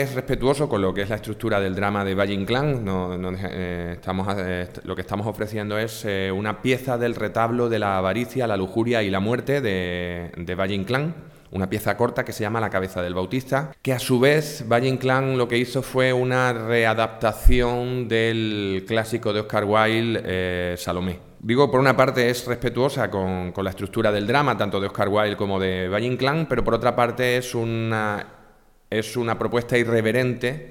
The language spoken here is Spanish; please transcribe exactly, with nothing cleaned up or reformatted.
Es respetuoso con lo que es la estructura del drama de Valle Inclán. No, no, eh, estamos, eh, lo que estamos ofreciendo es eh, una pieza del retablo de la avaricia, la lujuria y la muerte de, de Valle Inclán. Una pieza corta que se llama La cabeza del Bautista, que a su vez Valle Inclán lo que hizo fue una readaptación del clásico de Oscar Wilde, eh, Salomé. Digo, por una parte es respetuosa con, con la estructura del drama, tanto de Oscar Wilde como de Valle Inclán, pero por otra parte es una, es una propuesta irreverente